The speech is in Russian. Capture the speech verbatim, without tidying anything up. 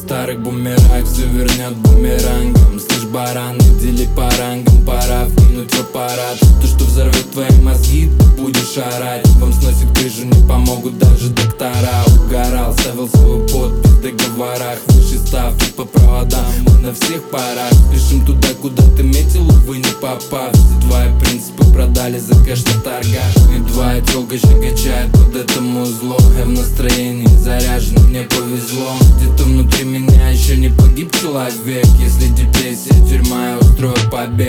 старый бумеранг все вернет бумерангом. Слышь, баран, дели по рангам, пора вкинуть в аппарат. То, что взорвет твои мозги, ты будешь орать. Вам сносит крышу, не помогут даже доктора. Угорал, ставил свою подпись в договорах. Выше ставки по проводам, мы на всех парах. Спешим туда, куда ты метил, увы, не попав. Все твои принципы продали за кэш на торгах. И твоя тёлка еще качает под этому зло. Я в настроении заряжен, мне повезло. Где-то внутри меня еще не погиб человек.